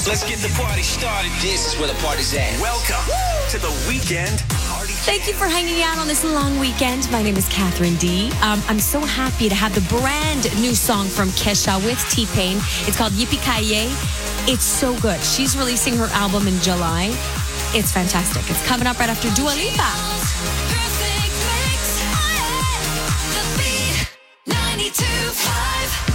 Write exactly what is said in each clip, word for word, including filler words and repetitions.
Let's get the party started. This is where the party's at. Welcome to the weekend party. Thank you for hanging out on this long weekend. My name is Catherine D. Um, I'm so happy to have the brand new song from Kesha with T-Pain. It's called Yippee-Ki-Yay. It's so good. She's releasing her album in July. It's fantastic. It's coming up right after Dua Lipa. ninety-two point five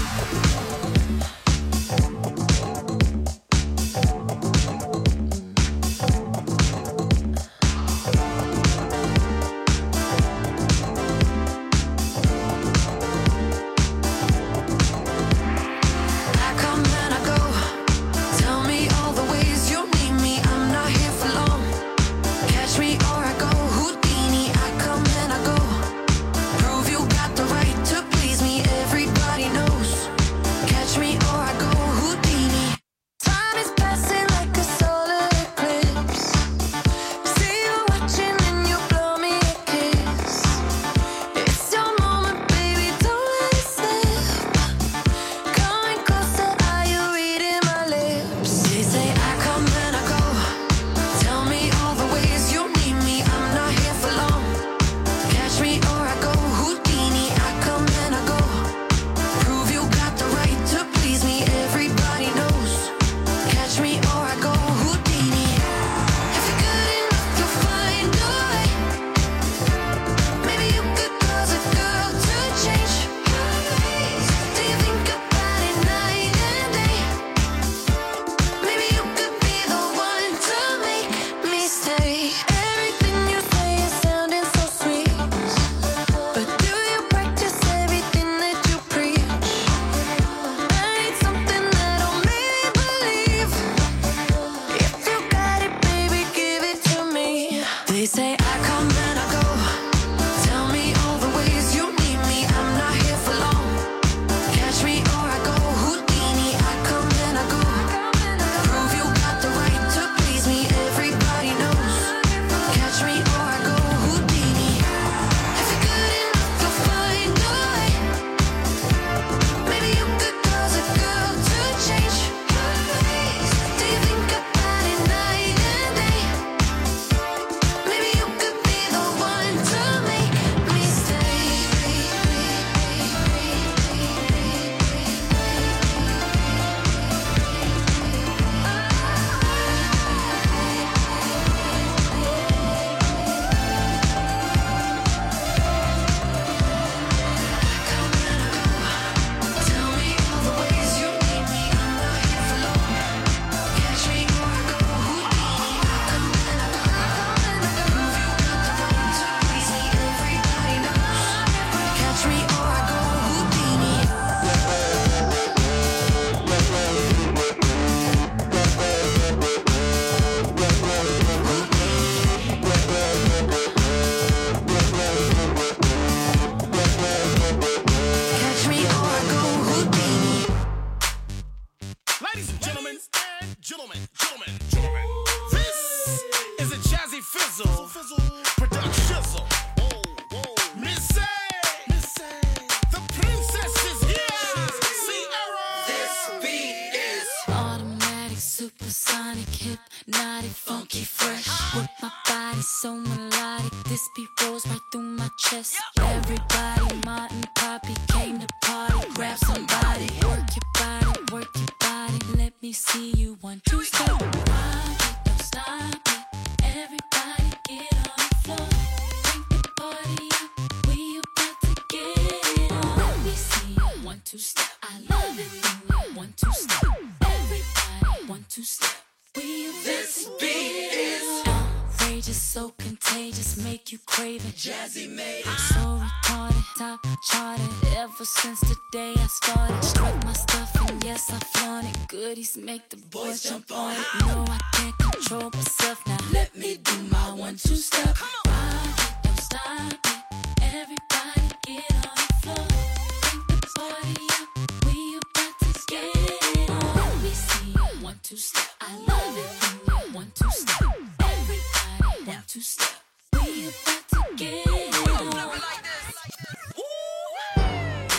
make the boys jump on it. No, I can't control myself now. Let me do my one, two step. Rock it, don't stop it. Everybody get on the floor. Bring the party up. We about to get it on. Let me see you one, two step. I love it when you one, two step. Everybody one, two step. We about to get it on.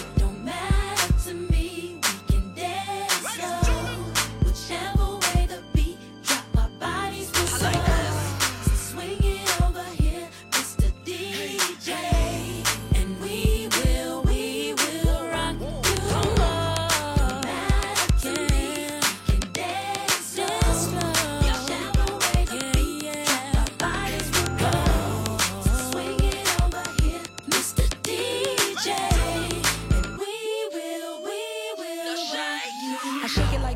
It don't matter to me. We can dance slow. Whichever way the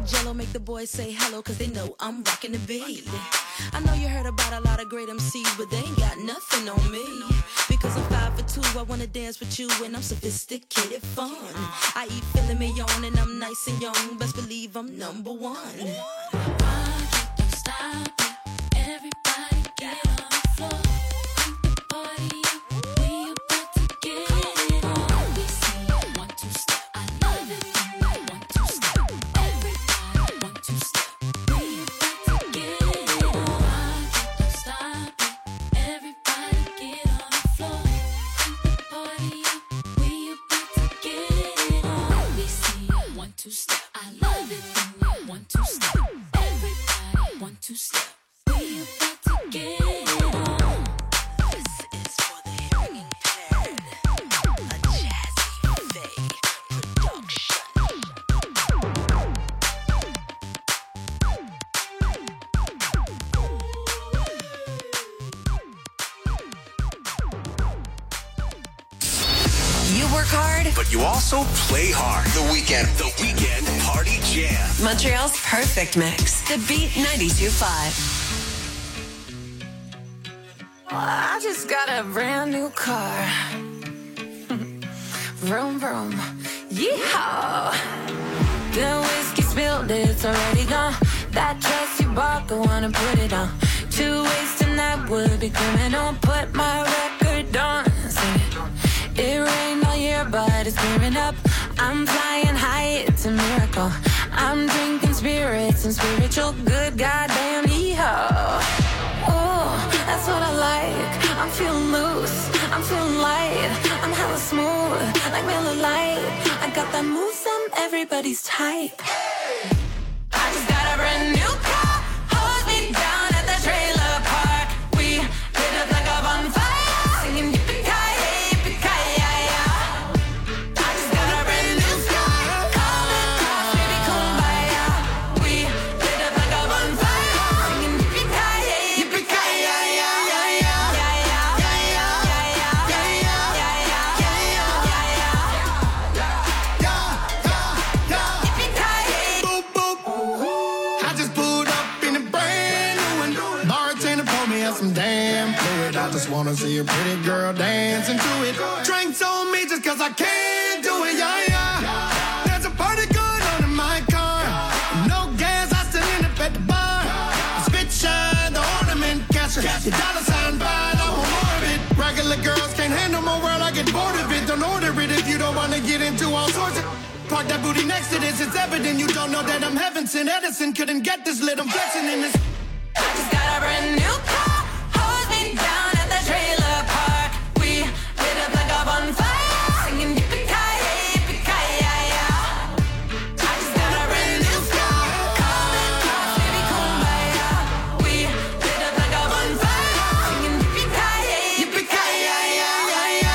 jello, make the boys say hello, cause they know I'm rocking the beat. I know you heard about a lot of great M Cs, but they ain't got nothing on me. Because I'm five for two, I wanna dance with you, and I'm sophisticated fun. I eat filet mignon, and I'm nice and young. Best believe I'm number one. Rock it, don't stop it. Everybody get on the floor. Crank the party up. We about to get it on. We see one, two step. I love it. One, two step. Everybody, one, two step. We about to get it on. Rock it, don't stop it. Everybody get on the floor. Crank the party up. We about to get it on. We see one, two step. I love it. One, two step. Everybody, one, two step. We about to get it on. This is for the hearing impaired. A Jazzy Faye production. You work hard. But you also play hard. The Weekend. The Weekend Party Jam. Montreal's perfect mix. The Beat ninety-two point five. I just got a brand new car. Vroom, vroom. Yeehaw. The whiskey spilled, it's already gone. That dress you bought, go on and put it on. Two ways tonight would be criminal. Put my record on. Sing it. It rained all year, but it's clearing up. I'm flying high, it's a miracle. I'm drinking spirits and spiritual. Good goddamn yeehaw. Oh, that's what I like. I'm feeling loose, I'm feeling light. I'm hella smooth, like Miller Lite. I got that move, I'm everybody's type. I just got a brand new car. Hold me down at the trailer park. We lit up like a bonfire, singing yippee-ki-yay, yippee-ki-yay-yay. I just got a brand new car. Call it cross, baby, kumbaya. We lit up like a bonfire, singing yippee-ki-yay, I just pulled up in a brand new one. Bartender poured me out some damn fluid. I just wanna see a pretty girl dancing to it. Drinks on me just cause I can't do it, yeah, yeah. There's a party going on in my car. No gas, I still end up at the bar. Spit shine, the ornament catcher. Your dollar sign bad, I want more of it. Regular girls can't handle my world, I get bored of it. Don't order it if you don't wanna get into all sorts of. Park that booty next to this, it's evident you don't know that I'm heaven sent. Edison couldn't get this lit, I'm flexing in this. I just got a brand new car. Hold me down at the trailer park. We lit up like a bonfire, singing yippee-ki-yay, yippee-ki-yay-yay. I just got a brand new car. Call it cross, baby, kumbaya. We lit up like a bonfire, singing yippee-ki-yay, yippee-ki-yay-yay.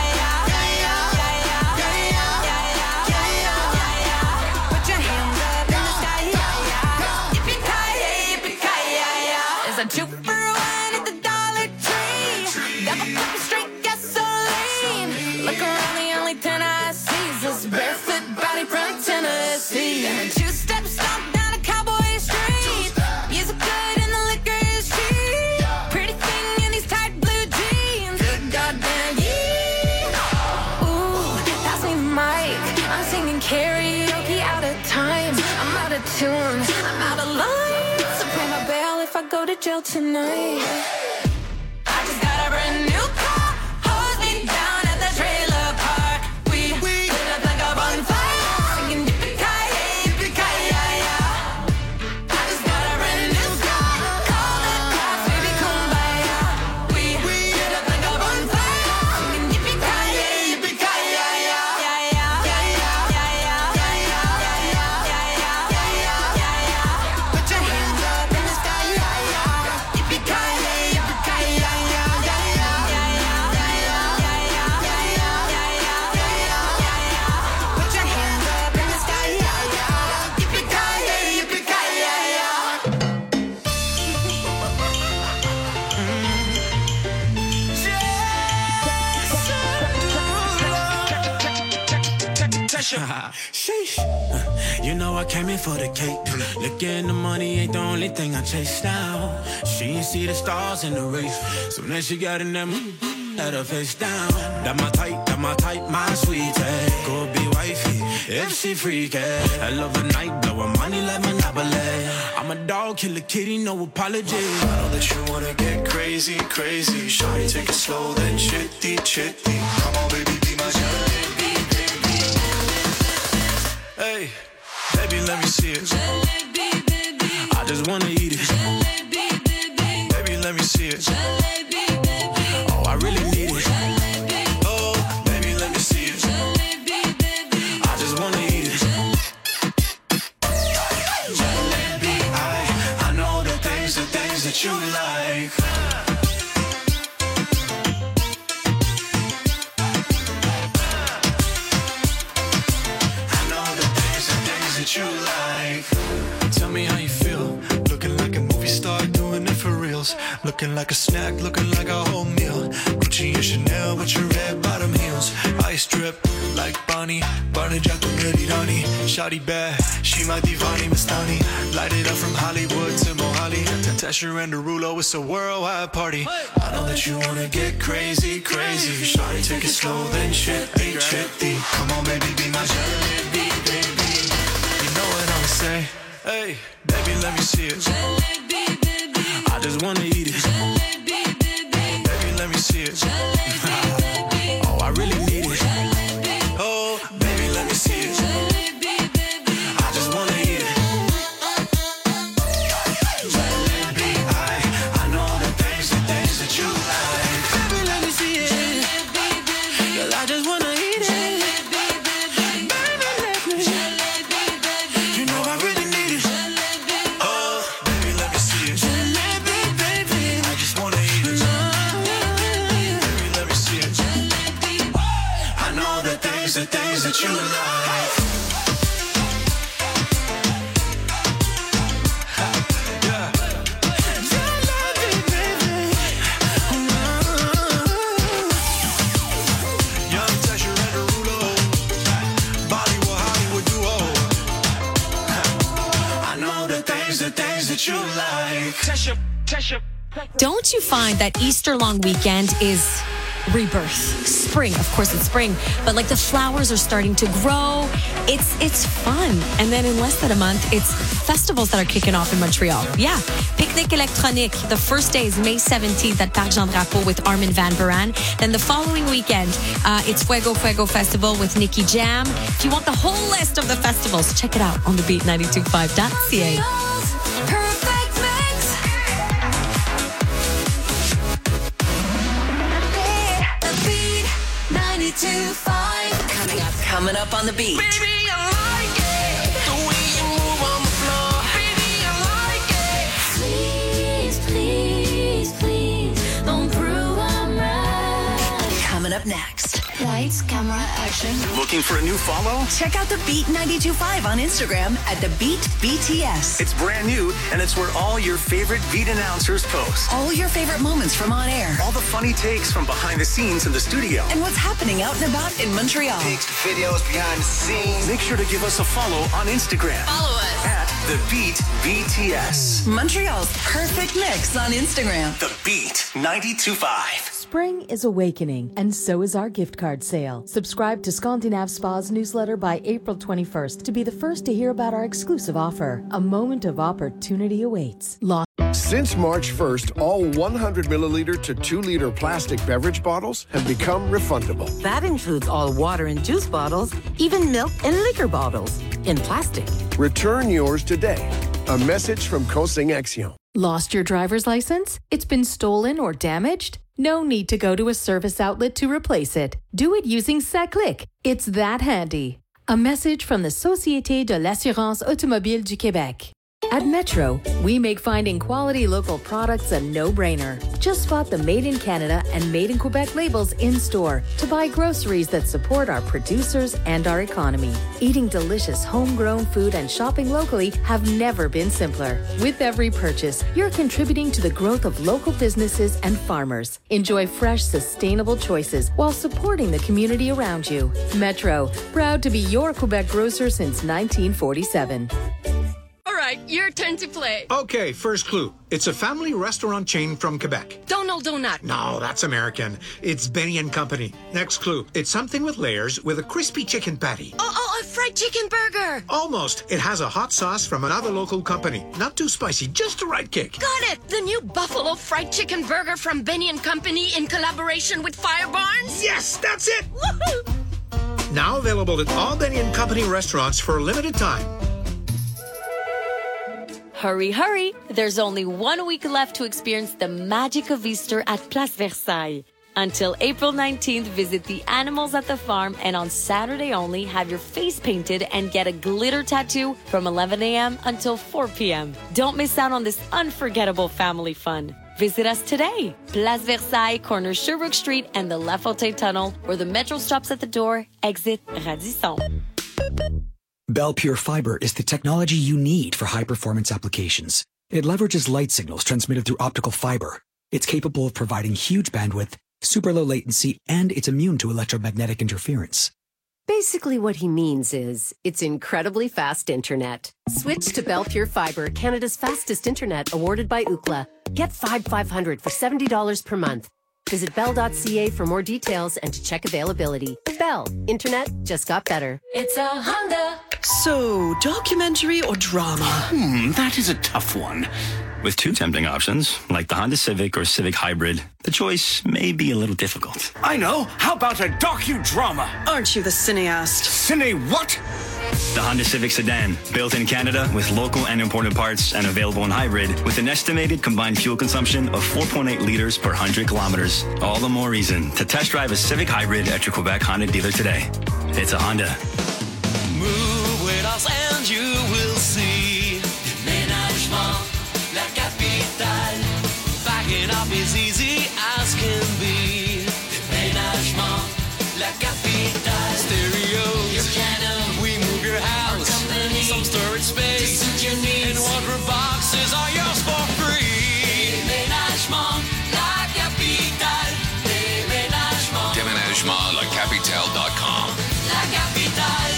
Put your hands up in the sky. Yippee-ki-yay, yippee-ki-yay-yay. There's a two for one at the Dollar Tree. Double cup of straight gasoline. Look around, the only ten I see is this barefoot body from Tennessee. Two steps stomp down a cowboy street. Music good and the liquor is cheap. Pretty thing in these tight blue jeans. Good goddamn yeah. Ooh, that's me, Mike. I'm singing karaoke out of time. I'm out of tune. I'm out of line. So pay my bail if I go to jail tonight. I just got a brand new car. Hold me down at the trailer park. We lit up like a bonfire, singing yippee-ki-yay, yippee-ki-yay-yay. I just got a brand new car. Call it cross, baby, kumbaya. We lit up like a bonfire, singing yippee-ki-yay, yippee-ki-yay-yay. Put your hands up in the sky. Yippee-ki-yay, yippee-ki-yay. Sheesh. You know I came in for the cake. Looking the money ain't the only thing I chase now. She ain't see the stars in the race. So then she got in that mood, let her face down. That my type, that my type, my sweetie. Go be wifey if she freaky. I love a night, blowin' money like Monopoly. I'm a dog, kill a kitty, no apology. I know that you wanna get crazy, crazy. Shawty, take it slow, then chitty, chitty. Come on, baby, be my jalebi, baby. Hey, baby, let me see it. Jalebi, baby. I just wanna eat it. Jalebi, baby. Baby, let me see it. Jalebi, baby. Oh, I really need it. Oh, baby, let me see it. Jalebi, baby. I just wanna eat it. Jalebi, I, I know the things, the things that you like. I know the things, the things that you like. Tell me how you feel. Looking like a movie star, doing it for reals. Looking like a snack, looking like a whole meal. Gucci and Chanel with your red bottom heels. Ice drip like Bonnie, Barney Jack Merirani. Shawty bad, she my divani Mastani. Light it up from Hollywood to Mohali. Tesher and Derulo, it's a worldwide party. I know that you wanna get crazy, crazy. Shawty, take it slow, then chitty, chitty. Come on, baby, be my jalebi, baby. You know what I'ma say? Hey, baby, let me see it. Jalebi, baby. I just wanna eat it. Jalebi, baby. Baby, let me see it. Jalebi, baby. Oh, I really need it. Oh, baby, let me see it. Jalebi, baby. I just wanna eat it. Jalebi, I, I know the things, the things that you like. Baby, let me see it. Jalebi, baby. Girl, I just wanna eat it. Jalebi, baby. Baby, let me. Jalebi, baby. You know I really need it. Jalebi, Oh, baby, let me see it. Jalebi, baby. I just wanna eat it. Baby, let me see it. jalebi. I know the things, the things that you like. Yeah. Jalebi, baby. Young Tesher and Derulo, Bollywood, Hollywood duo. I know the things, the things that you like. Tesha, Tesha. Don't you find that Easter long weekend is rebirth? Spring, of course it's spring, but like the flowers are starting to grow. It's it's fun. And then in less than a month, it's festivals that are kicking off in Montreal. Yeah. Picnic Electronique. The first day is May seventeenth at Parc Jean Drapeau with Armin van Buuren. Then the following weekend, uh, it's Fuego Fuego Festival with Nicky Jam. If you want the whole list of the festivals, check it out on the beat nine two five dot c a. Perfect mix. The beat ninety-two point five. Coming up, coming up on the beat. Baby, I like it. The way you move on the floor. Baby, I like it. Please, please, please, don't prove I'm right. Coming up next. Lights, camera, action. Looking for a new follow? Check out the Beat ninety-two point five on Instagram at the Beat B T S. It's brand new, and it's where all your favorite Beat announcers post. All your favorite moments from on air All the funny takes from behind the scenes in the studio. and what's happening out and about in Montreal. videos behind the scenes. Make sure to give us a follow on Instagram. Follow us. At The Beat B T S. Montreal's perfect mix on Instagram. The Beat ninety-two point five. Spring is awakening, and so is our gift card sale. Subscribe to Scandinav Spa's newsletter by April twenty-first to be the first to hear about our exclusive offer. A moment of opportunity awaits. Launch- Since March first, all one hundred milliliter to two liter plastic beverage bottles have become refundable. That includes all water and juice bottles, even milk and liquor bottles in plastic. Return yours today. A message from Cosing Action. Lost your driver's license? It's been stolen or damaged? No need to go to a service outlet to replace it. Do it using SACLIC. It's that handy. A message from the Société de l'assurance automobile du Québec. At Metro, we make finding quality local products a no-brainer. Just spot the Made in Canada and Made in Quebec labels in-store to buy groceries that support our producers and our economy. Eating delicious homegrown food and shopping locally have never been simpler. With every purchase, you're contributing to the growth of local businesses and farmers. Enjoy fresh, sustainable choices while supporting the community around you. Metro, proud to be your Quebec grocer since nineteen forty-seven. All right, your turn to play. Okay, first clue. It's a family restaurant chain from Quebec. Donald Donut. No, that's American. It's Benny and Company. Next clue. It's something with layers with a crispy chicken patty. Oh, oh, a fried chicken burger. Almost. It has a hot sauce from another local company. Not too spicy, just the right kick. Got it. The new Buffalo Fried Chicken Burger from Benny and Company in collaboration with Fire Barns. Yes, that's it. Woohoo! Now available at all Benny and Company restaurants for a limited time. Hurry, hurry! There's only one week left to experience the magic of Easter at Place Versailles. Until April nineteenth, visit the animals at the farm, and on Saturday only, have your face painted and get a glitter tattoo from eleven a.m. until four p.m. Don't miss out on this unforgettable family fun. Visit us today. Place Versailles, corner Sherbrooke Street and the La Fontaine Tunnel, where the metro stops at the door, exit Radisson. Bell Pure Fiber is the technology you need for high-performance applications. It leverages light signals transmitted through optical fiber. It's capable of providing huge bandwidth, super low latency, and it's immune to electromagnetic interference. Basically what he means is, it's incredibly fast internet. Switch to Bell Pure Fiber, Canada's fastest internet, awarded by Ookla. Get five five hundred for seventy dollars per month. Visit bell dot c a for more details and to check availability. Bell. Internet just got better. It's a Honda. So, documentary or drama? Hmm, that is a tough one. With two tempting options, like the Honda Civic or Civic Hybrid, the choice may be a little difficult. I know. How about a docudrama? Aren't you the cineast? Cine what? The Honda Civic Sedan, built in Canada with local and imported parts and available in hybrid with an estimated combined fuel consumption of four point eight liters per one hundred kilometers. All the more reason to test drive a Civic Hybrid at your Quebec Honda dealer today. It's a Honda. Move with us and you will see. Déménagement, la capitale. Backing up is easy as can be. Déménagement, la capitale. Stereos, your piano. We move your house. Some storage space. And wardrobe boxes are yours for free. Déménagement, la capitale. Déménagement. Déménagement, la capitale dot com. La capitale.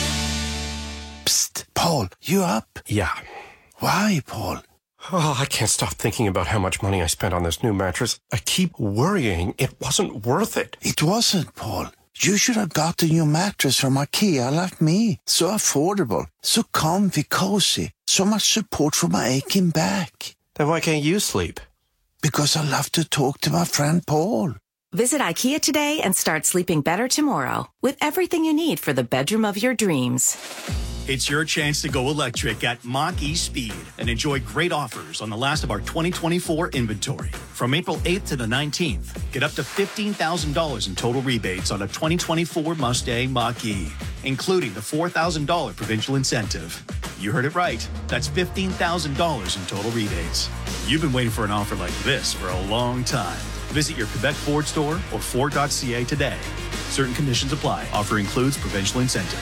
Psst, Paul, you up? Yeah. Why, Paul? Oh, I can't stop thinking about how much money I spent on this new mattress. I keep worrying it wasn't worth it. It wasn't, Paul. You should have got the new mattress from IKEA like me. So affordable, so comfy, cozy, so much support for my aching back. Then why can't you sleep? Because I love to talk to my friend Paul. Visit IKEA today and start sleeping better tomorrow with everything you need for the bedroom of your dreams. It's your chance to go electric at Mach-E Speed and enjoy great offers on the last of our twenty twenty-four inventory. From April eighth to the nineteenth, get up to fifteen thousand dollars in total rebates on a twenty twenty-four Mustang Mach-E, including the four thousand dollars provincial incentive. You heard it right. That's fifteen thousand dollars in total rebates. You've been waiting for an offer like this for a long time. Visit your Quebec Ford store or Ford dot c a today. Certain conditions apply. Offer includes provincial incentive.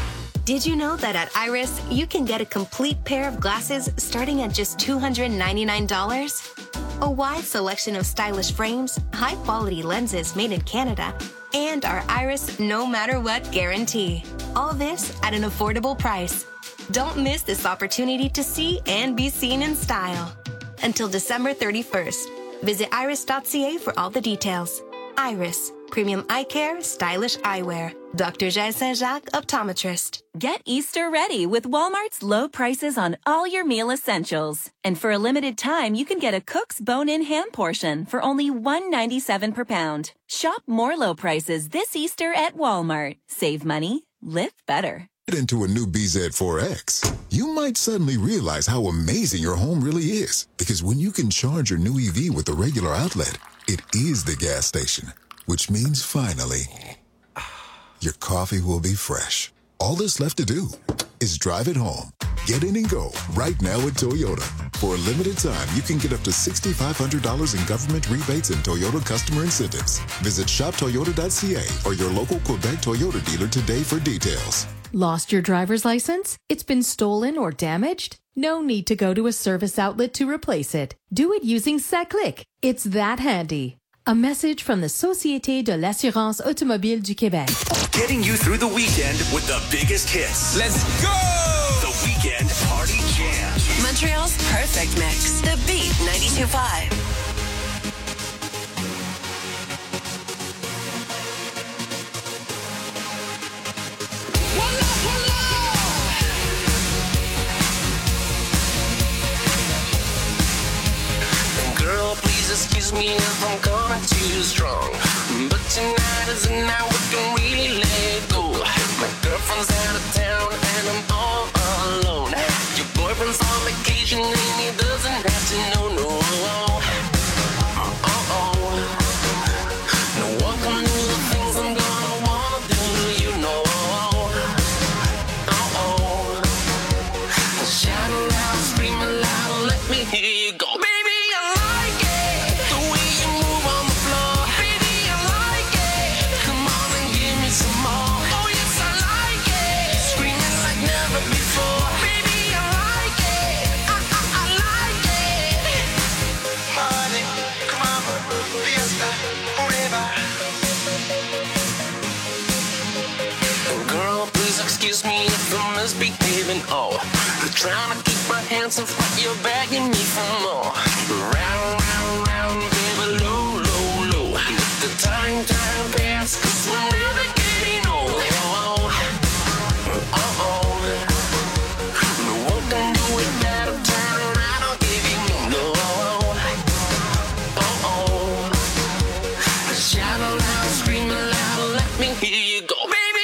Did you know that at Iris, you can get a complete pair of glasses starting at just two hundred ninety-nine dollars? A wide selection of stylish frames, high-quality lenses made in Canada, and our Iris no matter what guarantee. All this at an affordable price. Don't miss this opportunity to see and be seen in style. Until December thirty-first, visit iris dot c a for all the details. Iris. Premium eye care, stylish eyewear. Doctor Jay Saint-Jacques, optometrist. Get Easter ready with Walmart's low prices on all your meal essentials. And for a limited time, you can get a Cook's bone-in ham portion for only one dollar and ninety-seven cents per pound. Shop more low prices this Easter at Walmart. Save money, live better. Get into a new B Z four X. You might suddenly realize how amazing your home really is. Because when you can charge your new E V with a regular outlet, it is the gas station. Which means finally, your coffee will be fresh. All that's left to do is drive it home. Get in and go right now at Toyota. For a limited time, you can get up to six thousand five hundred dollars in government rebates and Toyota customer incentives. Visit shop toyota dot c a or your local Quebec Toyota dealer today for details. Lost your driver's license? It's been stolen or damaged? No need to go to a service outlet to replace it. Do it using SACLIC. It's that handy. A message from the Société de l'Assurance Automobile du Québec. Getting you through the weekend with the biggest hits. Let's go! The Weekend Party Jam. Montreal's perfect mix. The Beat ninety-two point five. Excuse me if I'm coming too strong, but tonight is the night we can really let go. My girlfriend's out of town and I'm all alone. Your boyfriend's on vacation and he doesn't have to know, no. Uh-oh. No one can do the things I'm gonna wanna do, you know. Uh-oh. Shout it out, scream it loud, let me hear you go. Excuse me if I'm misbehaving, oh, trying to keep my hands off what you're begging me for more. Round, round, round, baby, low, low, low. Let the time, time pass, cause we're never getting old. Uh-oh. No one can do it better, turn around, I'll give you no. Uh-oh. Shout it loud, scream it loud, let me hear you go.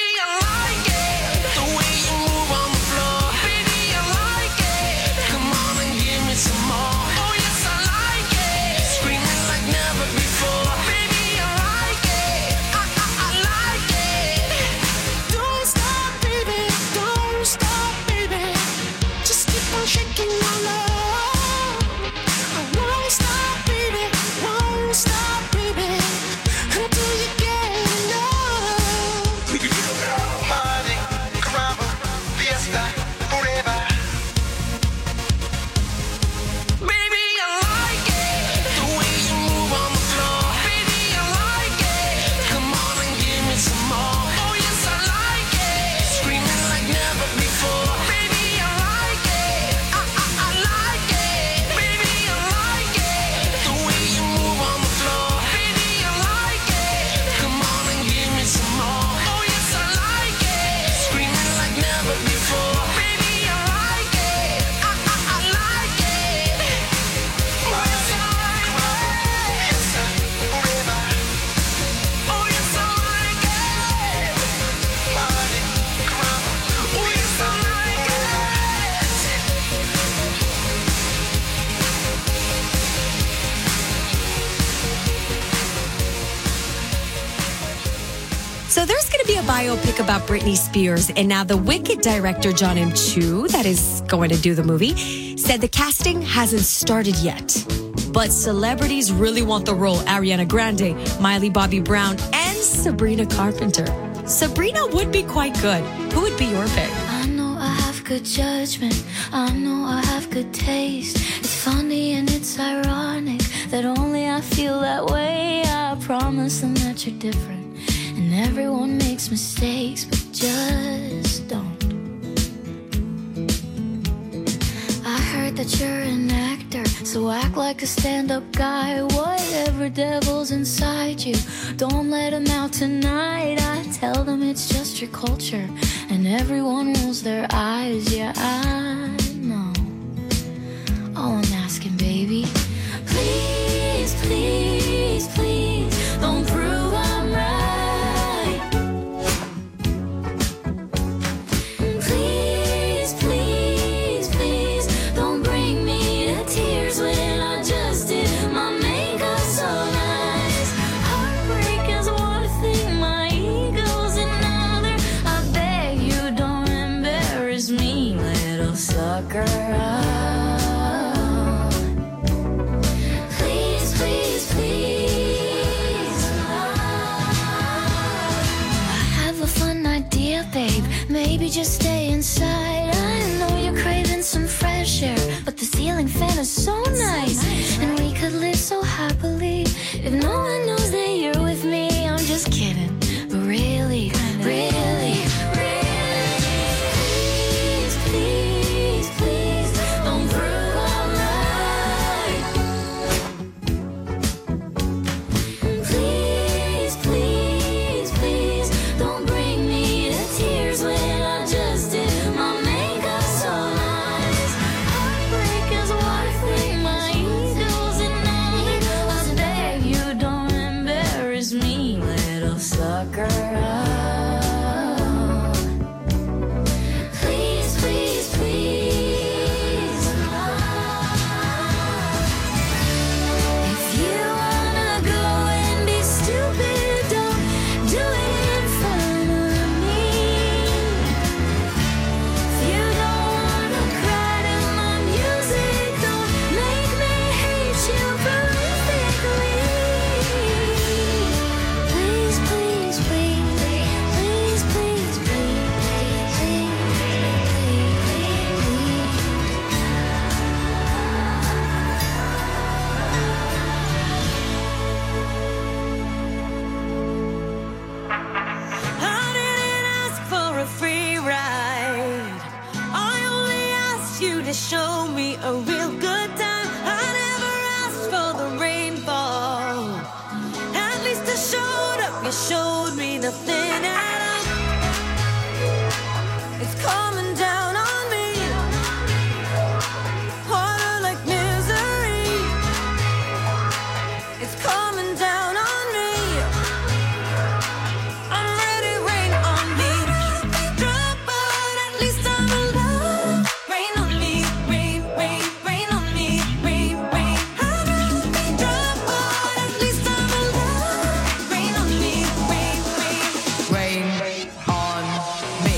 So there's going to be a biopic about Britney Spears, and now the Wicked director, John M. Chu, that is going to do the movie, said the casting hasn't started yet. But celebrities really want the role. Ariana Grande, Miley Bobby Brown, and Sabrina Carpenter. Sabrina would be quite good. Who would be your pick? I know I have good judgment. I know I have good taste. It's funny and it's ironic that only I feel that way. I promise them that you're different. And everyone makes mistakes, but just don't. I heard that you're an actor, so act like a stand-up guy. Whatever devil's inside you, don't let him out tonight. I tell them it's just your culture, and everyone rolls their eyes. Yeah, I know. All I'm asking, baby, please, please, please, don't prove I'm right. So babe, maybe just stay inside. I know you're craving some fresh air, but the ceiling fan is so nice, and we could live so happily if no one knows that you're with me. I'm just kidding, but really, really, please, please, please, don't prove I'm right. Please, please, please, don't bring me to tears when I just did my makeup so nice. Heartbreak is what I think my ego's in me. I beg you don't embarrass me, little sucker. Please, please, please. If you wanna go and be stupid, don't do it in front of me. If you don't wanna cry to my music, don't make me hate you prolifically. Please, please, please, please, please, please, please, please. I didn't ask for a free ride. I only asked you to show me a real good time. I never asked for the rainfall. At least I showed up. You showed me nothing at all. It's coming down on me. Harder like misery. It's coming down on me. I'm ready, rain on me. Drop, but at least I'm alive. Rain on me, rain, rain, rain on me, rain, rain. I'd rather be drop, but at least I'm alive. Rain on me, rain, rain. Rain on me.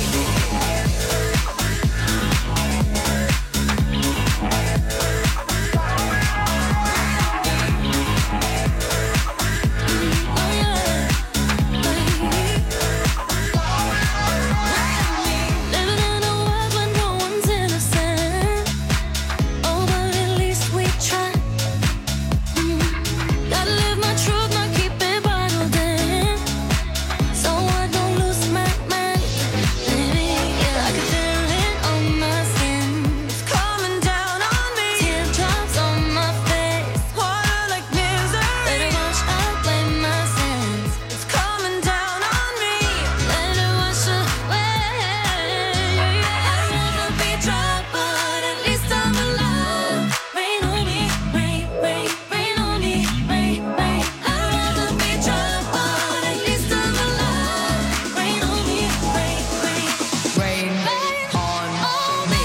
Living in a world where no one's innocent. Oh, but at least we try. Mm. Gotta live my truth, not keep it bottled in. So I don't lose my mind. Baby, yeah, I can feel it on my skin. It's coming down on me. Teardrops on my face. Harder like misery. Let it wash away my sins. It's coming down on me. Let it wash away. I'd rather be dry, but at least I'm alive. Rain on me, rain, rain, rain on me, rain, rain. I'd rather be dry, but at least I'm alive. Rain on me, rain, rain, Rain on me.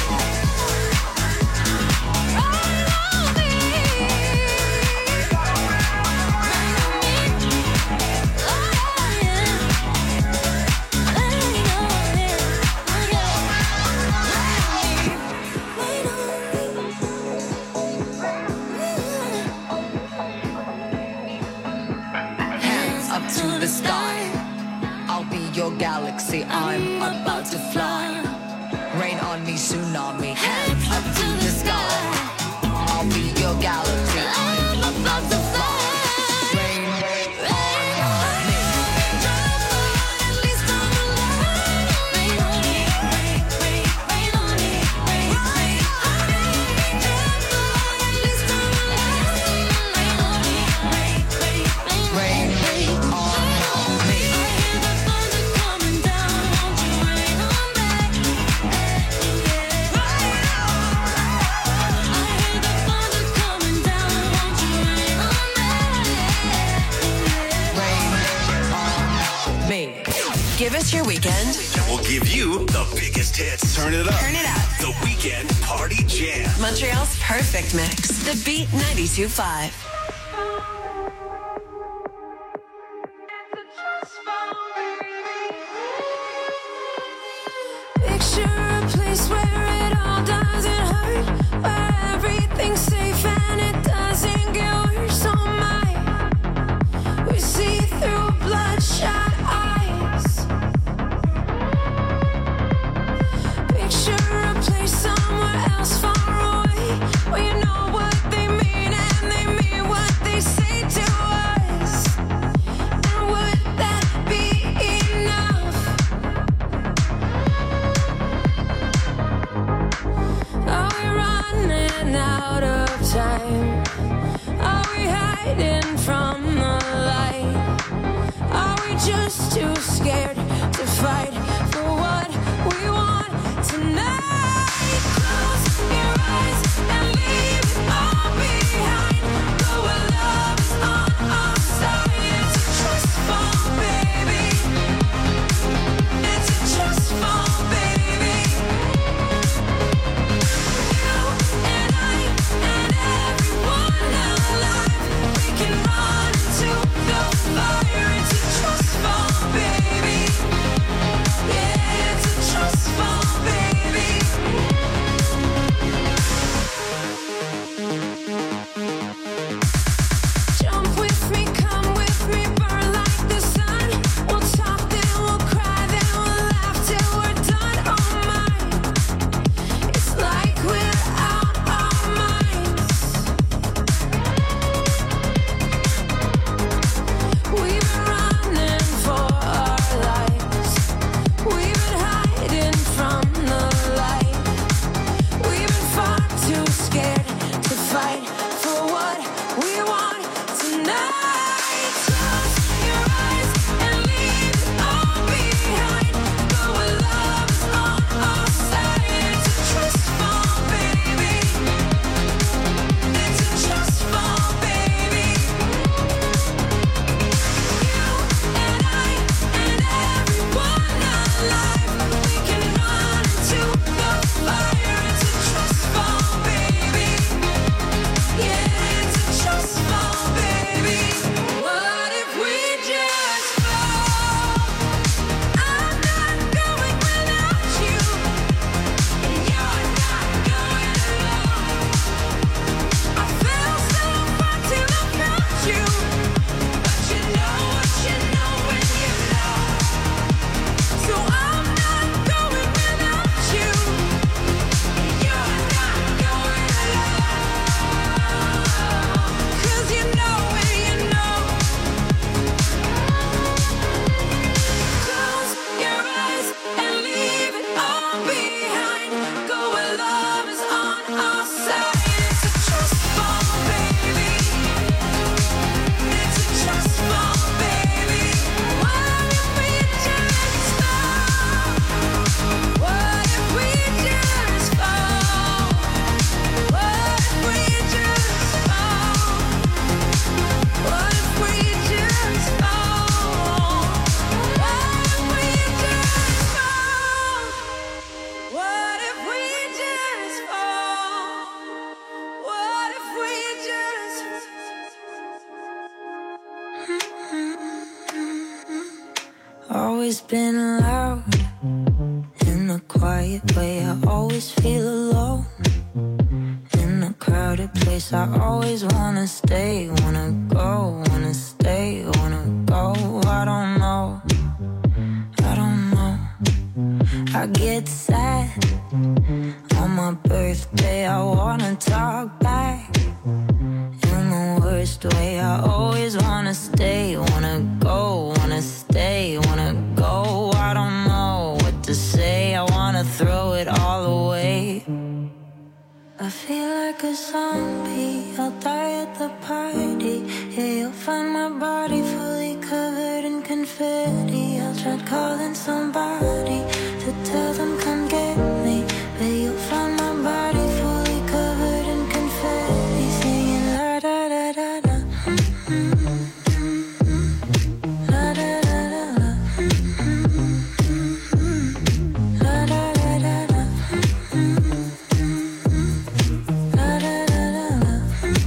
Hands up to the sky. I'll be your galaxy. I'm about to fly. Rain on me, tsunami. Hands up to the sky. I'll be your galaxy. I'm about to fly. Rain on me. at least I'm alive. Rain on me, rain, rain, rain on me, rain, rain. I'd rather be dry, but at least I'm alive. Rain on me, rain, rain, rain, Rain on me. I hear the thunder coming down. Won't you rain on me? I hear the thunder coming down. Won't you rain on me? Rain on me. Give us your weekend. We'll give you the biggest hits. Turn it up. Turn it up. The Weekend Party Jam. Montreal's perfect mix. The Beat ninety-two point five. Picture a place where it all doesn't hurt, where everything's safe and it doesn't get worse. Oh my, we see through bloodshot eyes. been loud. In a quiet way, I always feel alone. In a crowded place, I always wanna stay. Wanna go, wanna stay, wanna go. I don't know, I don't know. I get sad on my birthday, I wanna talk back. In the worst way, I always wanna stay. Wanna go, wanna stay, wanna go. I don't know what to say, I wanna throw it all away. I feel like a zombie, I'll die at the party. Yeah, you'll find my body fully covered in confetti. I'll try calling somebody to tell them come get me, but you'll find my body fully covered in confetti, singing la da da da da. La da da da da. La da da da da. La da da da da.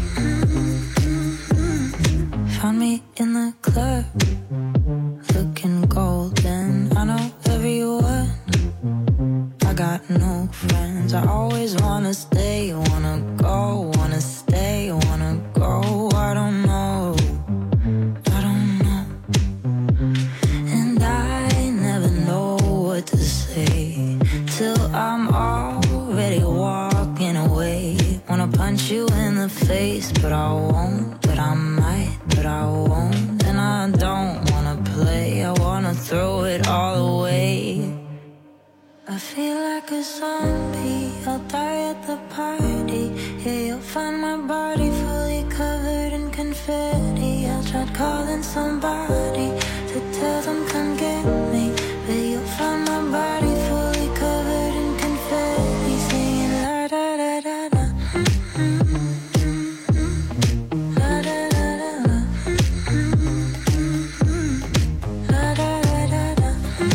Found me in the club, looking golden. I know everyone, I got no friends. I always wanna stay, wanna go, wanna stay, wanna go. I don't know, I don't know. And I never know what to say till I'm already walking away. Wanna punch you in the face, but I won't, but I might, but I won't. And I don't wanna play, I wanna throw it all away. I feel like a zombie, I'll die at the party. Yeah, you'll find my body fully covered in confetti. I tried calling somebody to tell them come get me, but you'll find my body fully covered in confetti, singing la da da da da. La da da da da. La da da da da.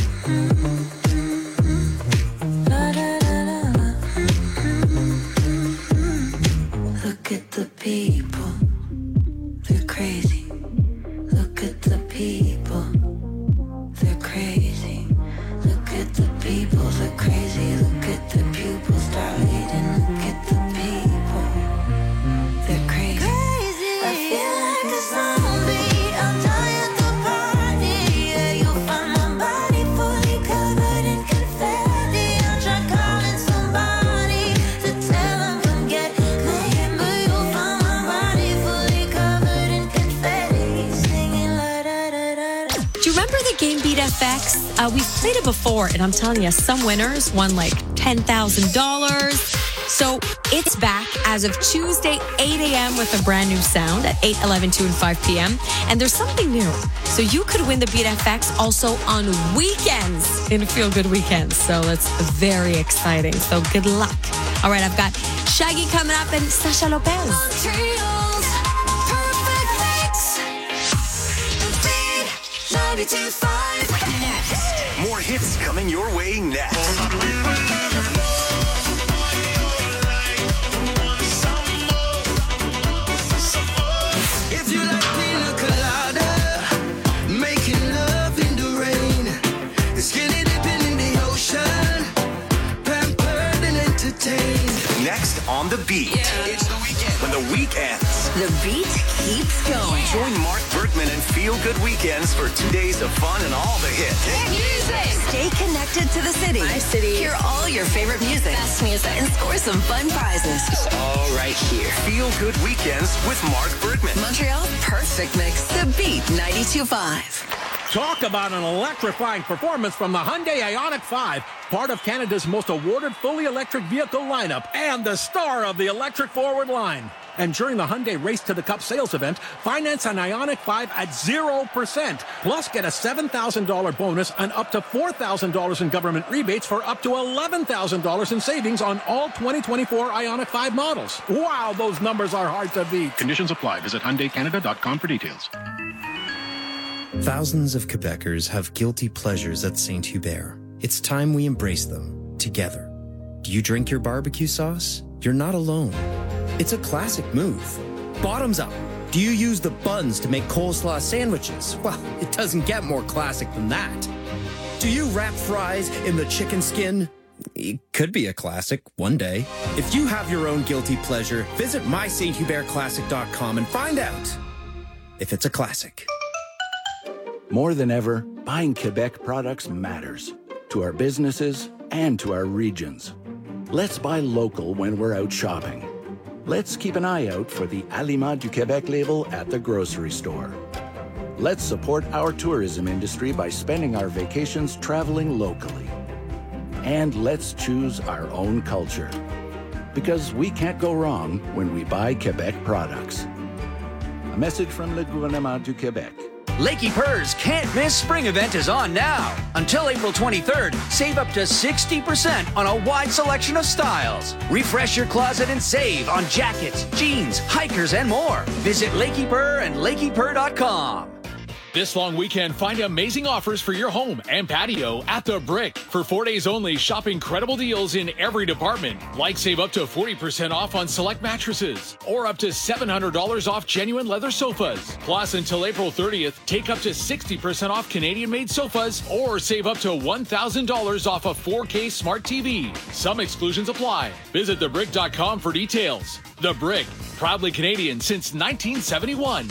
Look at the people, they're crazy. Look at the people, they're crazy. Look at the people, they're crazy. Look at the pupils dilating. Look at the people, they're crazy. I feel like a zombie, I'll die at the party. Yeah, you'll find my body fully covered in confetti. I'll try calling somebody to tell them come get me, but you'll find my body fully covered in confetti, singing la da da da da. Do you remember the game Beat F X? Uh, we've played it before, and I'm telling you, some winners won like ten thousand dollars. So it's back as of Tuesday, eight a.m. with a brand new sound at eight, eleven, two, and five p.m. And there's something new. So you could win the Beat F X also on weekends in Feel Good Weekends. So that's very exciting. So good luck. All right, I've got Shaggy coming up and Sasha Lopez. Montreal's perfect mix. Beat ninety-two point five. Next. More hits coming your way next. If you like pina colada, making love in the rain, skinny dipping in the ocean, pampered and entertained. Next on The Beat. It's the weekend. When the week ends. The beat keeps going. Join Mark Bergman and Feel Good Weekends for two days of fun and all the hits. Music. Stay connected to the city. My city. Hear all your favorite music. Best music. And score some fun prizes. It's all right here. Feel Good Weekends with Mark Bergman. Montreal's perfect mix. The Beat ninety-two point five. Talk about an electrifying performance from the Hyundai Ioniq five, part of Canada's most awarded fully electric vehicle lineup and the star of the electric forward line. And during the Hyundai Race to the Cup sales event, finance an Ioniq five at zero percent. Plus, get a seven thousand dollars bonus and up to four thousand dollars in government rebates for up to eleven thousand dollars in savings on all twenty twenty-four Ioniq five models. Wow, those numbers are hard to beat. Conditions apply. Visit Hyundai Canada dot com for details. Thousands of Quebecers have guilty pleasures at Saint Hubert. It's time we embrace them together. Do you drink your barbecue sauce? You're not alone. It's a classic move. Bottoms up. Do you use the buns to make coleslaw sandwiches? Well, it doesn't get more classic than that. Do you wrap fries in the chicken skin? It could be a classic one day. If you have your own guilty pleasure, visit my saint hubert classic dot com and find out if it's a classic. More than ever, buying Quebec products matters to our businesses and to our regions. Let's buy local when we're out shopping. Let's keep an eye out for the Aliments du Québec label at the grocery store. Let's support our tourism industry by spending our vacations traveling locally. And let's choose our own culture. Because we can't go wrong when we buy Quebec products. A message from Le Gouvernement du Québec. Lakey Purr's Can't Miss Spring event is on now. Until April twenty-third, save up to sixty percent on a wide selection of styles. Refresh your closet and save on jackets, jeans, hikers, and more. Visit Lakey Purr and lakey purr dot com. This long weekend, find amazing offers for your home and patio at The Brick. For four days only, shop incredible deals in every department. Like save up to forty percent off on select mattresses or up to seven hundred dollars off genuine leather sofas. Plus, until April thirtieth, take up to sixty percent off Canadian-made sofas or save up to one thousand dollars off a four K smart T V. Some exclusions apply. Visit the brick dot com for details. The Brick, proudly Canadian since nineteen seventy-one.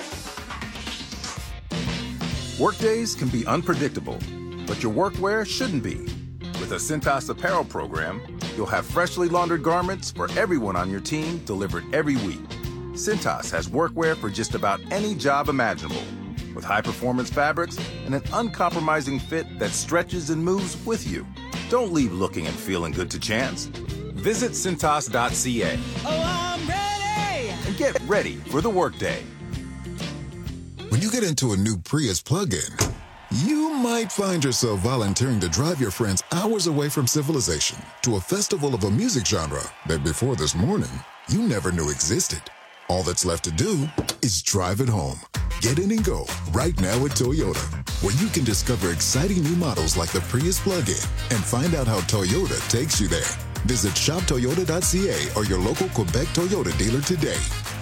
Workdays can be unpredictable, but your workwear shouldn't be. With a Cintas apparel program, you'll have freshly laundered garments for everyone on your team delivered every week. Cintas has workwear for just about any job imaginable, with high-performance fabrics and an uncompromising fit that stretches and moves with you. Don't leave looking and feeling good to chance. Visit cintas dot c a. Oh, I'm ready! And get ready for the workday. When you get into a new Prius plug-in, you might find yourself volunteering to drive your friends hours away from civilization to a festival of a music genre that before this morning, you never knew existed. All that's left to do is drive it home. Get in and go right now at Toyota, where you can discover exciting new models like the Prius plug-in and find out how Toyota takes you there. Visit shop toyota dot c a or your local Quebec Toyota dealer today.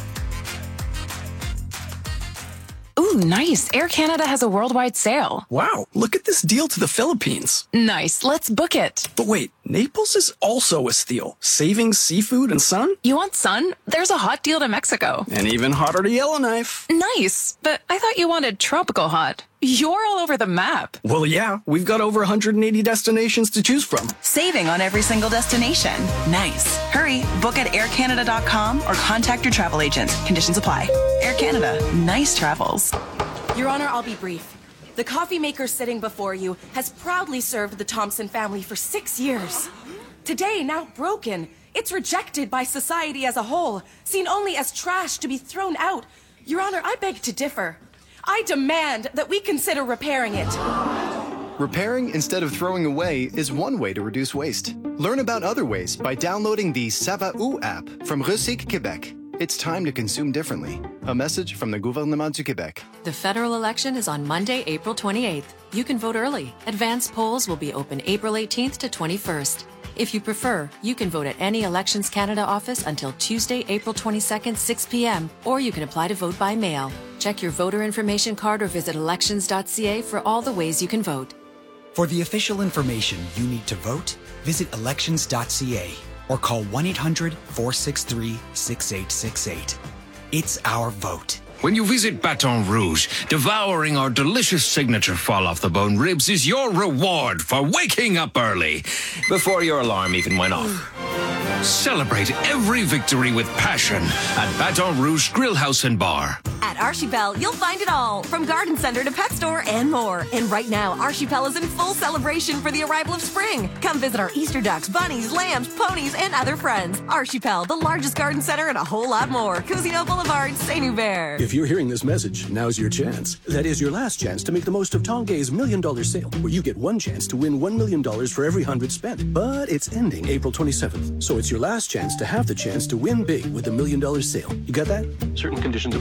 Ooh, nice. Air Canada has a worldwide sale. Wow, look at this deal to the Philippines. Nice. Let's book it. But wait, Naples is also a steal. Savings, seafood, and sun? You want sun? There's a hot deal to Mexico. And even hotter to Yellowknife. Nice. But I thought you wanted tropical hot. You're all over the map. Well, yeah, we've got over one hundred eighty destinations to choose from. Saving on every single destination. Nice. Hurry, book at air canada dot com or contact your travel agent. Conditions apply. Air Canada. Nice travels. Your Honor, I'll be brief. The coffee maker sitting before you has proudly served the Thompson family for six years. Today, now broken, it's rejected by society as a whole, seen only as trash to be thrown out. Your Honor, I beg to differ. I demand that we consider repairing it. Repairing instead of throwing away is one way to reduce waste. Learn about other ways by downloading the Sava Ou app from Recyc Québec. It's time to consume differently. A message from the Gouvernement du Québec. The federal election is on Monday, April twenty-eighth. You can vote early. Advanced polls will be open April eighteenth to twenty-first. If you prefer, you can vote at any Elections Canada office until Tuesday, April twenty-second, six p.m., or you can apply to vote by mail. Check your voter information card or visit elections dot c a for all the ways you can vote. For the official information you need to vote, visit elections dot c a or call one eight hundred, four six three, six eight six eight. It's our vote. When you visit Baton Rouge, devouring our delicious signature fall-off-the-bone ribs is your reward for waking up early, before your alarm even went off. Celebrate every victory with passion at Baton Rouge Grill House and Bar. At Archipel, you'll find it all, from garden center to pet store and more. And right now, Archipel is in full celebration for the arrival of spring. Come visit our Easter ducks, bunnies, lambs, ponies, and other friends. Archipel, the largest garden center and a whole lot more. Cousineau Boulevard, Saint Hubert. If you're hearing this message, now's your chance. That is your last chance to make the most of Tongay's Million Dollar Sale, where you get one chance to win one million dollars for every hundred spent. But it's ending April twenty-seventh, so it's your last chance to have the chance to win big with the Million Dollar Sale. You got that? Certain conditions apply. You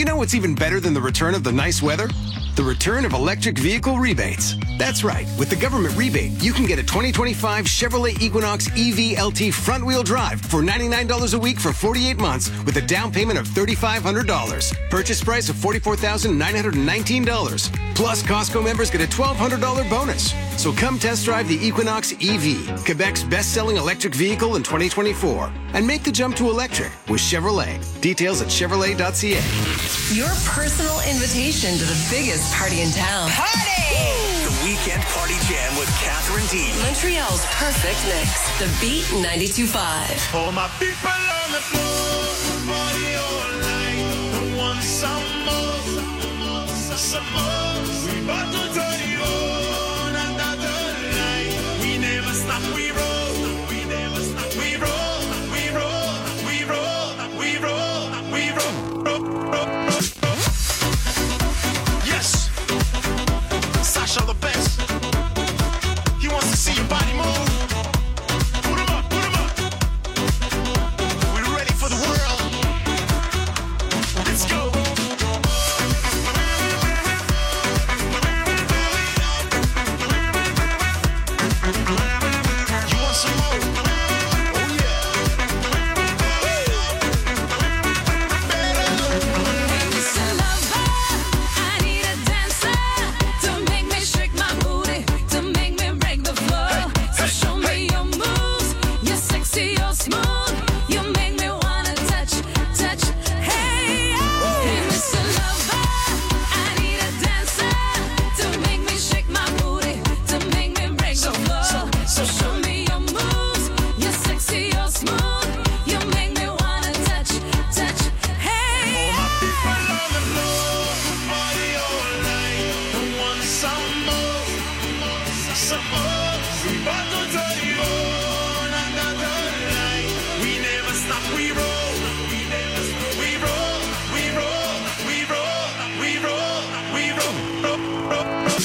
you know what's even better than the return of the nice weather? The return of electric vehicle rebates. That's right. With the government rebate, you can get a twenty twenty-five Chevrolet Equinox E V L T front-wheel drive for ninety-nine dollars a week for forty-eight months with a down payment of three thousand five hundred dollars. Purchase price of forty-four thousand nine hundred nineteen dollars. Plus, Costco members get a twelve hundred dollars bonus. So come test drive the Equinox E V, Quebec's best-selling electric vehicle in twenty twenty-four. And make the jump to electric with Chevrolet. Details at chevrolet dot c a. Your personal invitation to the biggest party in town. Party! The Weekend Party Jam with Catherine D. Montreal's perfect mix. The Beat ninety-two point five. All my people on the floor, party all night. Who wants some more? Some more. We about to turn it on another night. We never stop, we roll. We never stop, we roll. We roll, we roll, we roll, we roll, roll, roll, roll. Yes, Sasha the best. He wants to see your body move. Put 'em up, put 'em up. We're ready for the world. Let's go. You want some more? Oh yeah. I need a dancer to make me shake my booty, to make me break the floor. So show me your moves, you're sexy, you're smooth, you make me wanna touch, touch. Hey, hey, Mister Lover, I need a dancer to make me shake my booty, to make me break the floor. So show me your moves, you're sexy, you're smooth, you make me wanna touch, touch. Hey, All my people on the floor, party all night. Who wants some more? Some more. We about to turn it on another night. We never stop, we roll. We never stop, we roll. We roll, we roll, we roll, we roll, roll, roll, roll.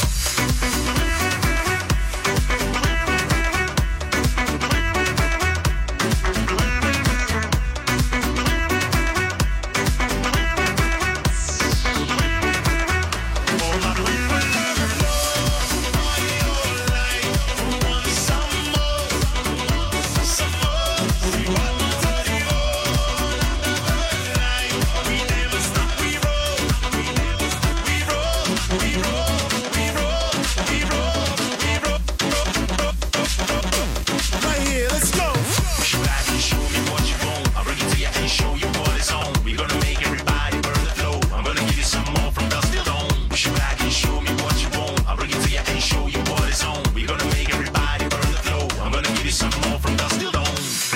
All my people on the floor, party all night. Who wants some more? Some more. We about to turn it on another night. We never stop, we roll. We never stop, we roll. We roll, we roll, we roll, we roll, roll, roll, roll. Right here, let's go. Push back and show me what you want. I'll bring it to you and show you what it's on. We're gonna make everybody burn the flow. I'm gonna give you some more from dusk till dawn. Push back and show me what you want. I'll bring it to you and show you what it's on. We're gonna make everybody burn the flow. I'm gonna give you some more from dusk till dawn.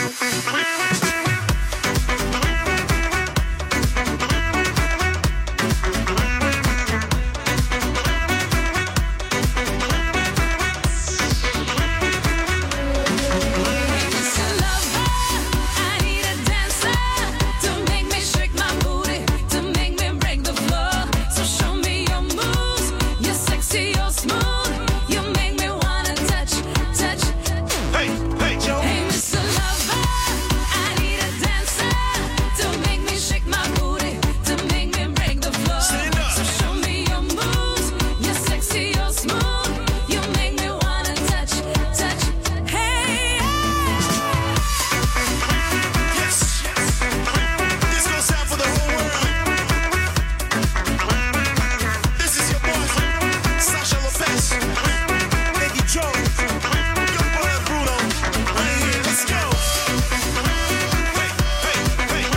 Mister Lover, I need a dancer to make me shake my booty, to make me break the floor. So show me your moves, you're sexy, you're smooth, you make me wanna touch, touch. Hey, hey, Joe. Hey, Mister Lover, I need a dancer to make me shake my booty, to make me break the floor. Stand up. So show me your moves, you're sexy, you're smooth, you make me wanna touch, touch. Hey, Yes. This goes out for the whole world. This is your boy, Sasha Lopez, Nicky Joe, your boy Bruno. Right here, let's go. Hey, hey, hey.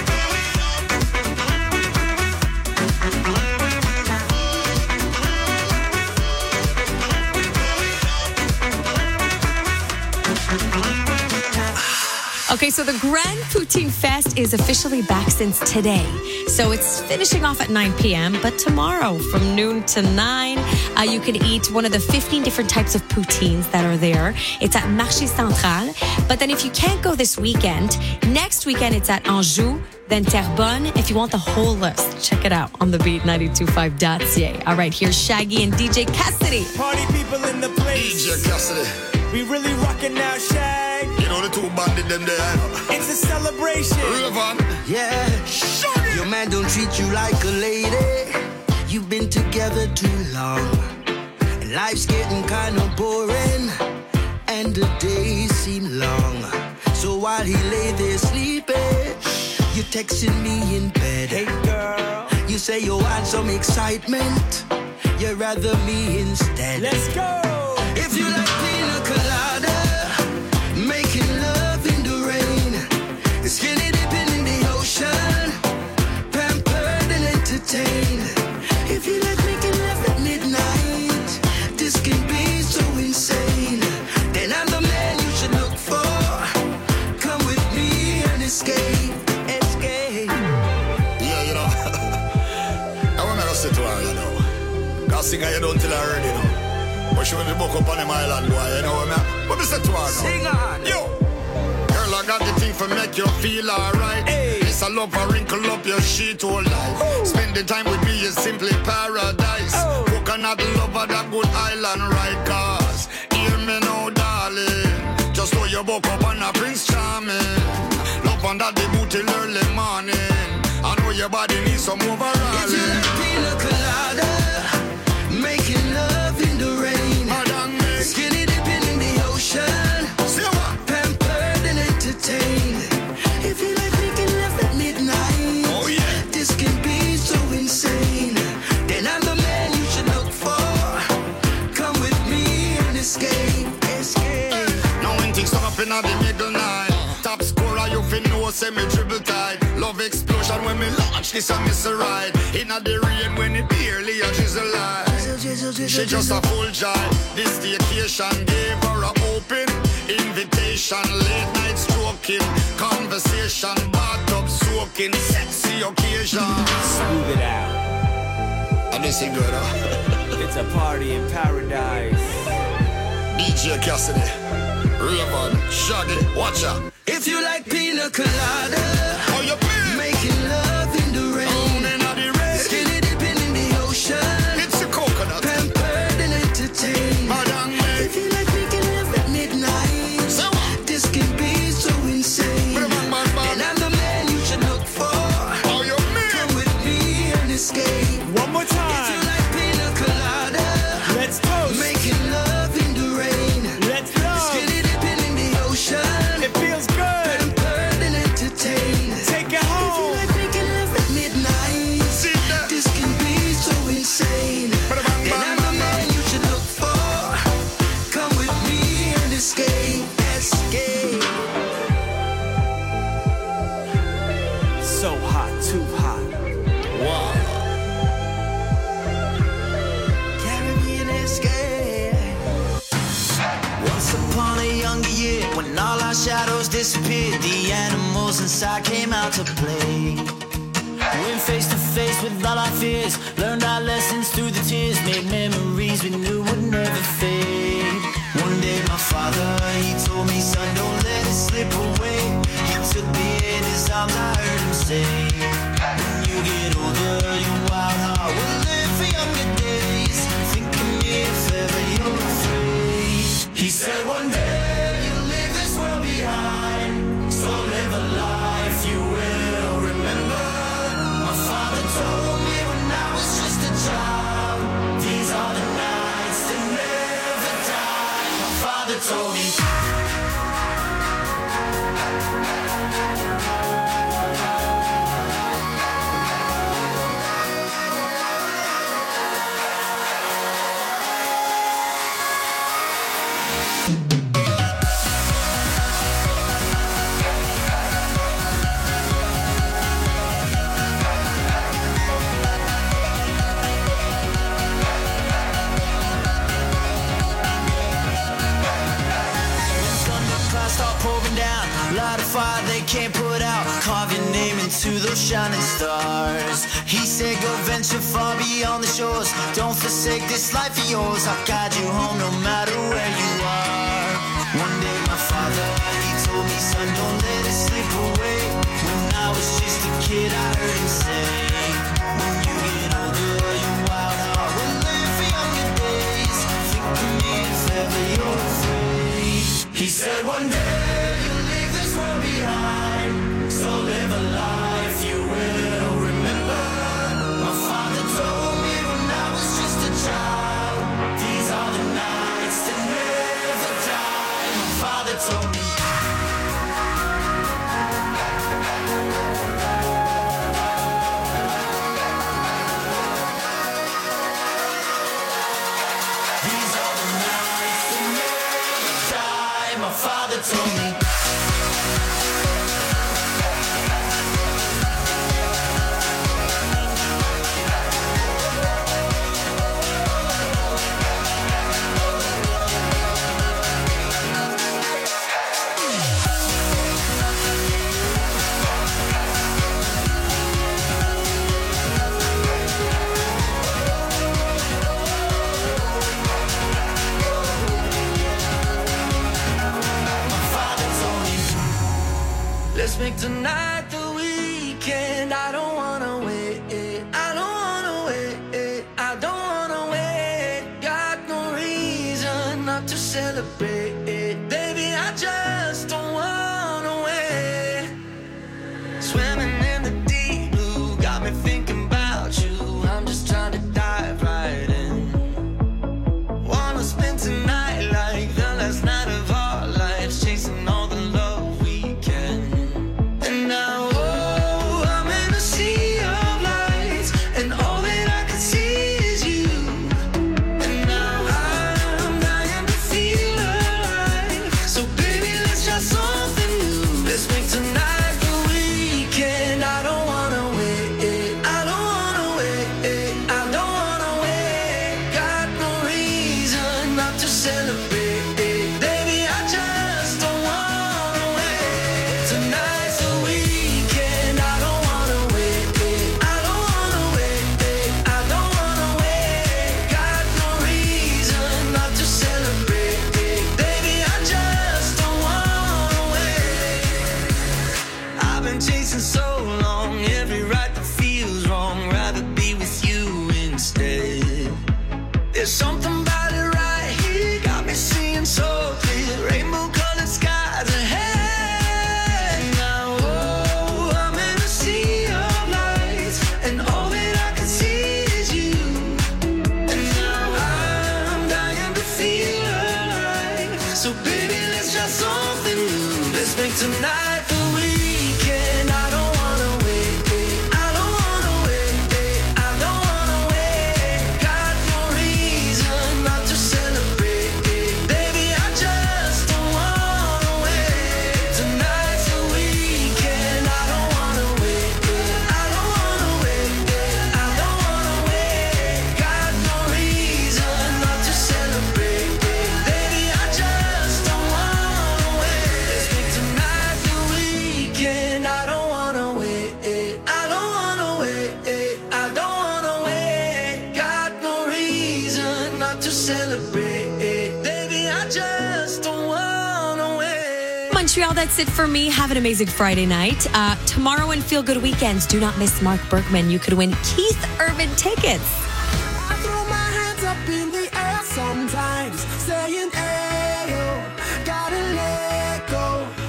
Okay, so the Grand Poutine Fest is officially back since today. So it's finishing off at nine p.m., but tomorrow from noon to nine, uh, you can eat one of the fifteen different types of poutines that are there. It's at Marché Central. But then if you can't go this weekend, next weekend it's at Anjou, then Terrebonne. If you want the whole list, check it out on the beat nine two five dot c a. All right, here's Shaggy and D J Cassidy. Party people in the place. D J Cassidy. We really rockin' now, Shag. right. You know the two bandit them there. It's a celebration. Raven. Yeah. Your man don't treat you like a lady. You've been together too long. And life's getting kind of boring. And the days seem long. So while he lay there sleeping, you're texting me in bed. Hey girl. You say you want some excitement. You'd rather me instead. Let's go. If you like pina colada, making love in the rain, skinny dipping in the ocean, pampered and entertained. If you like making love at midnight, this can be so insane. Then I'm the man you should look for. Come with me and escape, escape. Yeah, you know. I want to sit to her, you know. Cause singer you don't tell her already, you know. But she went to book up on them island, boy, you know what I mean? But me say to her now. Sing on. Yo. Girl, I got the thing for make you feel alright. Hey. It's a love for wrinkle up your sheet whole life. Oh. Spend the time with me is simply paradise. Oh. Coconut lover, that good island right. Cause hear me now, darling. Just throw your book up on a Prince Charming. Love under the booty early morning. I know your body needs some overall. If you like pina colada, making love in the rain, skinny dipping in the ocean, pampered and entertained. If you like making love at midnight, oh yeah, this can be so insane. Then I'm the man you should look for. Come with me and escape, escape. Now when things start up in the middle night, top scorer you fin know say me dribble tight. Love explosion when me launch this a miss a ride. Inna the rain when it barely a drizzle light. She just a full joy. This the occasion gave her a open invitation. Late night stroking, conversation, bathtub soaking, sexy occasion. Smooth it out. And this is good, huh? It's a party in paradise. D J Cassidy, Raven, Shaggy, watch out. If you like pina colada, how you feel? Making love in the rain, oh, in the rain, skinny dipping in the ocean, it's a coconut, pampered and entertained. If you like making love at midnight, so this can be so insane. And I'm the man you should look for. Oh, you mean? Come with me and escape. One more time. If you like pina colada, let's toast. Making love in the rain, let's go. Skinny dipping in the ocean, it feels good. Pampered and entertained. Take it home. If you like making love at midnight, this can be so insane. And I'm the man you should look for. Come with me and escape, escape. So hot, too hot. Wow. Caribbean escape. Once upon a younger year, when all our shadows disappeared, the animals inside came out to play. Went face to face with all our fears, learned our lessons through the tears, made memories we knew would never fade. One day my father, he told me, son, don't let it slip away. He took me in his arms, I heard him say, when you get older, your wild heart will live for younger days. Think of me if ever you're afraid. He said one day you'll leave this world behind, so live a life you will remember. My father told me when I was just a child, these are the nights that never die. My father told me. Start pouring down, light a fire they can't put out, carve your name into those shining stars. He said go venture far beyond the shores, don't forsake this life of yours, I'll guide you home no matter where you are. One day my father, he told me, son, don't let it slip away. When I was just a kid I heard him say, when you get older your wild heart will live for younger days. Think of me if ever you're afraid. He said one day father told me. These are the nights that never die, my father told me. Let's make tonight the weekend. I don't wanna wait. I don't wanna wait. I don't wanna wait. Got no reason not to celebrate. Baby, I just don't wanna wait. Swimming in the deep blue got me thinking about you. I'm just trying to dive right in. Wanna spend tonight like the last night of our lives, chasing all the love we can. And now, oh, I'm in a sea of lights, and all that I can see is you. And now I'm dying to feel alive. So baby, let's try something new. Let's make tonight the weekend. I don't wanna wait. I don't wanna wait. I don't wanna wait. Got no reason not to celebrate. Baby, I just don't wanna wait. Tonight's the weekend. I don't wanna wait. I don't wanna wait. I don't wanna wait. Got no reason not to celebrate. Baby, I just don't wanna wait. I've been chasing so long, every right that feels wrong. Rather be with you instead. There's something about it right here, got me seeing so clear. Rainbow colored skies ahead. Now, oh, I'm in a sea of lights, and all that I can see is you. And now I'm dying to feel alive. So baby, let's try something new. Let's make tonight the weekend. I don't wanna wait. I don't wanna wait. I don't wanna wait. Got no reason not to celebrate. Baby, I just don't wanna wait. Tonight's the weekend. I don't wanna wait. I don't wanna wait. I don't wanna wait. Got no reason not to celebrate. Baby, I just don't wanna wait. Let's make tonight the weekend. I don't wanna wait. I don't wanna wait. I don't wanna wait. Got no reason not to celebrate. Baby, I just don't wanna wait. Montreal, that's it for me. Have an amazing Friday night. Uh, tomorrow and Feel Good Weekends. Do not miss Mark Bergman. You could win Keith Urban tickets. I throw my hands up in the air sometimes, saying, ayo, gotta let go.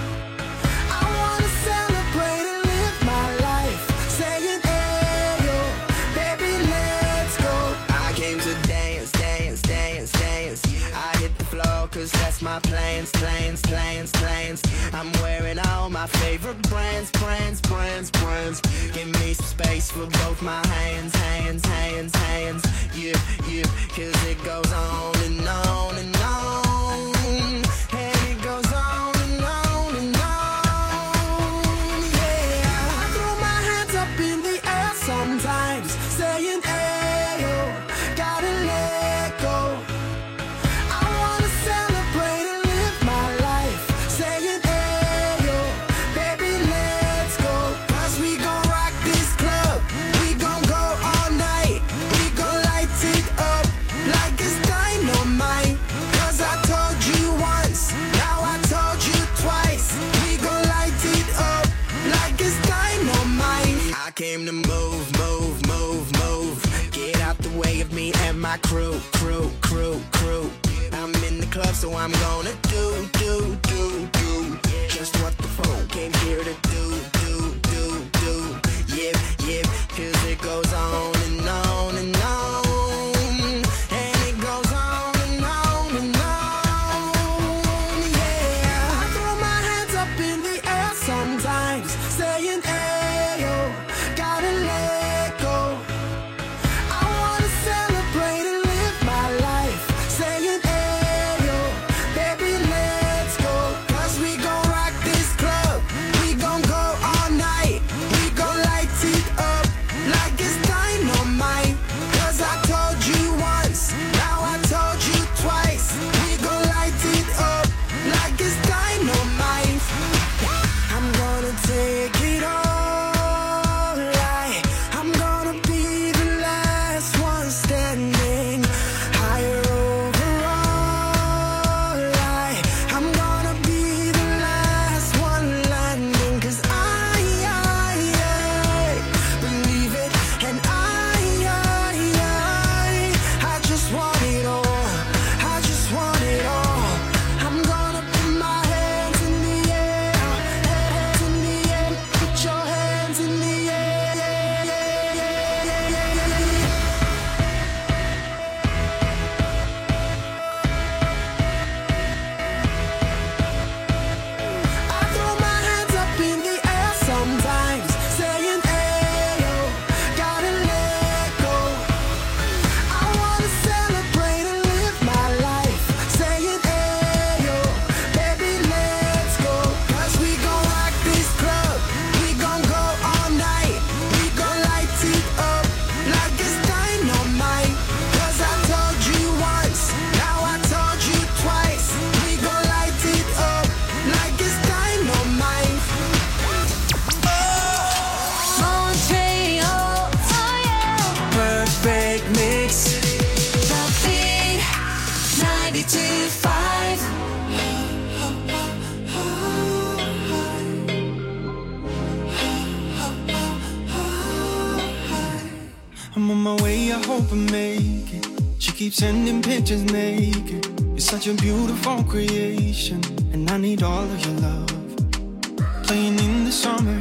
I wanna celebrate and live my life, saying, ayo, baby, let's go. I came to dance, dance, dance, dance. I hit the floor cause that's my plans, plans, plans, plans. I'm wearing all my favorite brands, brands, brands, brands. Give me some space for both my hands, hands, hands, hands. Yeah, yeah, cause it goes on and on and on. And it goes on and on and on. Yeah, I throw my hands up in the air sometimes, saying, ayo, gotta let go. I wanna celebrate and live my life, saying, ayo, baby, let's go. Cause we gon' rock this club, we gon' go all night, we gon' light it up like it's dynamite. Cause I told you once, now I told you twice, we gon' light it up like it's dynamite. I came to move, move, move, move. Get out the way of me and my crew, crew, crew, crew. I'm in the club, so I'm gonna do, do, do, do just what the folk came here to do, do, do, do. Yep, yep, cause it goes on and on and on. And it goes on and on and on. Yeah, I I'm on my way, I hope I make it. She keeps sending pictures naked. You're such a beautiful creation, and I need all of your love. Playing in the summer